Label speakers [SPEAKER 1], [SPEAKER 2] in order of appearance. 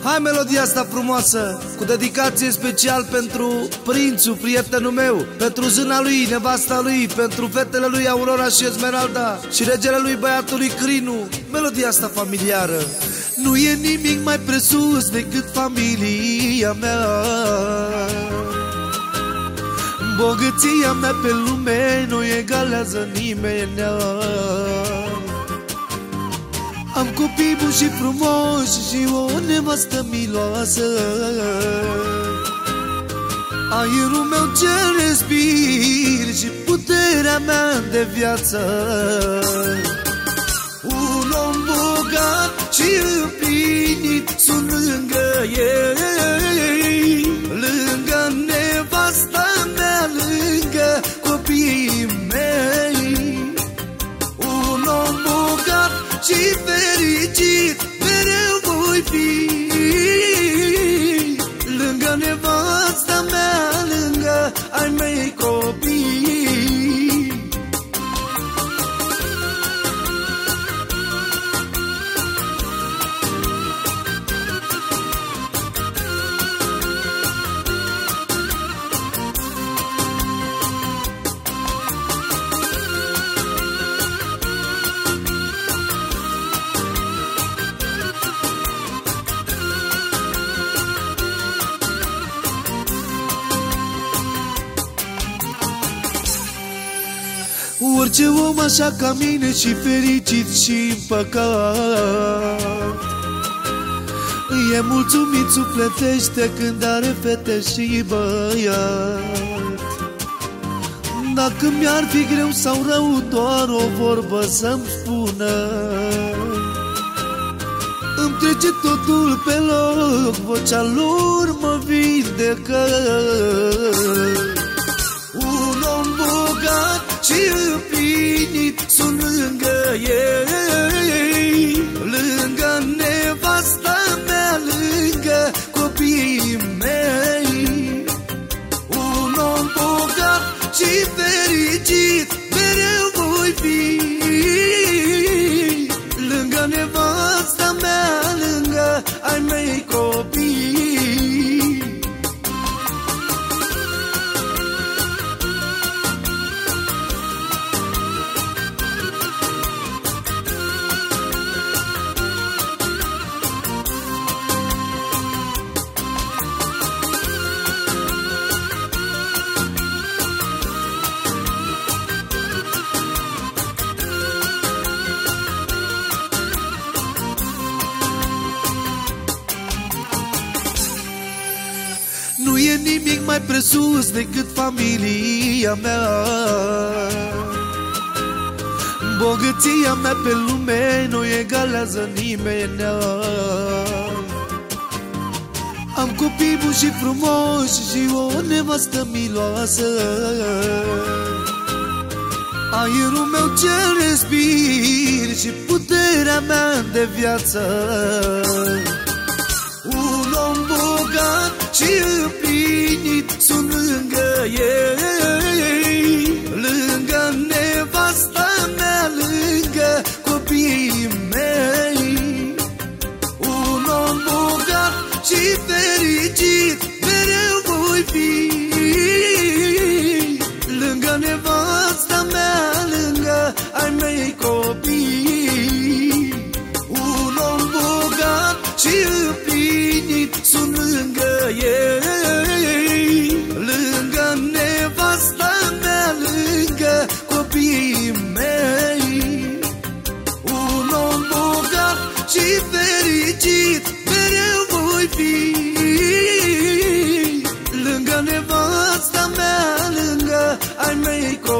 [SPEAKER 1] Hai melodia asta frumoasă, cu dedicație special pentru prințul, prietenul meu, pentru zâna lui, nevasta lui, pentru fetele lui Aurora și Esmeralda și regele lui, băiatului Crinu. Melodia asta familiară. Nu e nimic mai presus decât familia mea. Bogăția mea pe lume nu egalează nimenea. Am copii buni și frumoși și o nevastă miloasă. Aerul meu ce respir și puterea mea de viață. Un om bogat și împlinit sunt lângă ei, lângă nevasta mea, lângă copiii mei. Un om bogat și fericit mereu voi fi, lângă nevasta mea, lângă ai mei copii. Orice om așa ca mine și fericit și împăcat e mulțumit sufletește când are fete și băiat. Dacă mi-ar fi greu sau rău, doar o vorbă să-mi spună, îmi trece totul pe loc, vocea lor mă vindecă. Un om bogat și împlinit sunt lângă ei, lângă nevasta mea, lângă copiii mei. Un om bogat și fericit mereu voi fi, lângă nevasta mea, lângă ai mei copii. Nu e nimic mai presus decât familia mea. Bogăția mea pe lume nu egalează nimenea. Am copii buni și frumoși și o nevastă miloasă. Aerul meu ce respir și puterea mea de viață. Un om bogat și împlinit sunt lângă ei, lângă nevasta mea, lângă copiii mei. Un om bogat și fericit mereu voi fi, lângă nevasta mea, lângă ai mei copii. Un om bogat și împlinit sunt lângă ei, lângă nevasta mea, lângă copiii mei. Un om bogat și fericit mereu voi fi, lângă nevasta mea, lângă ai mei copii.